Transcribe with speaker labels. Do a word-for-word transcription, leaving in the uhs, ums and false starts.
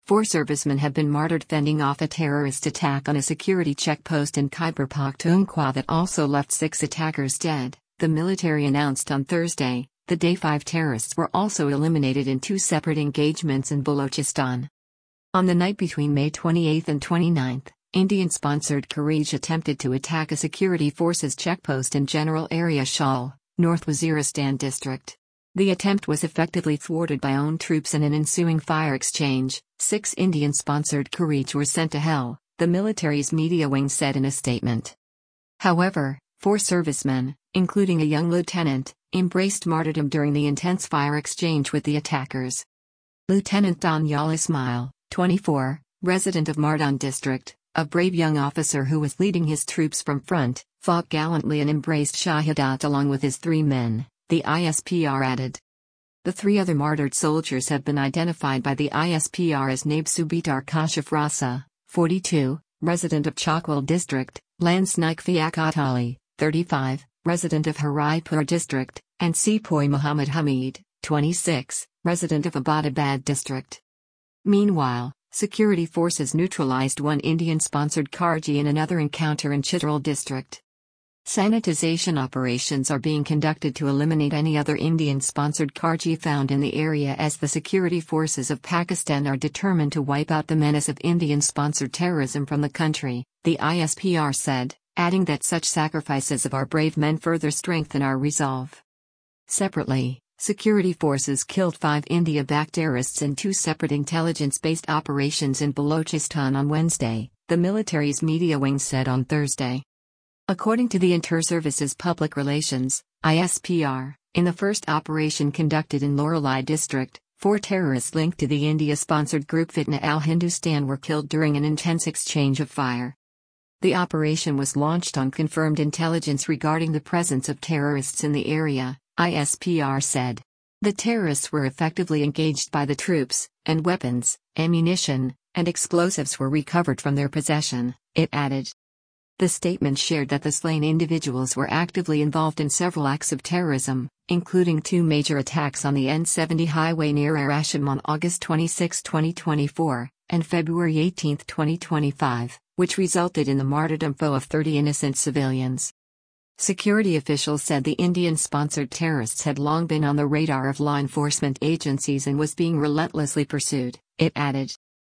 Speaker 1: Four servicemen have been martyred fending off a terrorist attack on a security checkpost in Khyber Pakhtunkhwa that also left six attackers dead, the military announced on Thursday. The day five terrorists were also eliminated in two separate engagements in Balochistan. On the night between May twenty-eighth and twenty-ninth, Indian-sponsored Kharij attempted to attack a security forces checkpost in General Area Shal, North Waziristan district. The attempt was effectively thwarted by own troops in an ensuing fire exchange. Six Indian-sponsored Kharij were sent to hell, the military's media wing said in a statement. However, four servicemen, including a young lieutenant, embraced martyrdom during the intense fire exchange with the attackers. Lieutenant Danyal Ismail, twenty-four, resident of Mardan district, a brave young officer who was leading his troops from front, fought gallantly and embraced Shahadat along with his three men, the I S P R added. The three other martyred soldiers have been identified by the I S P R as Naib Subitar Kashif Rasa, forty-two, resident of Chakwal district, Lance Naik Fiakat Ali, thirty-five, resident of Haraipur district, and Sepoy Muhammad Hamid, twenty-six, resident of Abbottabad district. Meanwhile, security forces neutralized one Indian-sponsored Kharji in another encounter in Chitral district. Sanitization operations are being conducted to eliminate any other Indian-sponsored Kharji found in the area as the security forces of Pakistan are determined to wipe out the menace of Indian-sponsored terrorism from the country, the I S P R said, adding that such sacrifices of our brave men further strengthen our resolve. Separately, security forces killed five India-backed terrorists in two separate intelligence-based operations in Balochistan on Wednesday, the military's media wing said on Thursday. According to the Inter-Services Public Relations, I S P R, in the first operation conducted in Loralai district, four terrorists linked to the India-sponsored group Fitna al-Hindustan were killed during an intense exchange of fire. The operation was launched on confirmed intelligence regarding the presence of terrorists in the area, I S P R said. The terrorists were effectively engaged by the troops, and weapons, ammunition, and explosives were recovered from their possession, it added. The statement shared that the slain individuals were actively involved in several acts of terrorism, including two major attacks on the N seventy highway near Arasham on August twenty-sixth, twenty twenty-four, and February eighteenth, twenty twenty-five, which resulted in the martyrdom of thirty innocent civilians. Security officials said the Indian-sponsored terrorists had long been on the radar of law enforcement agencies and was being relentlessly pursued, it added.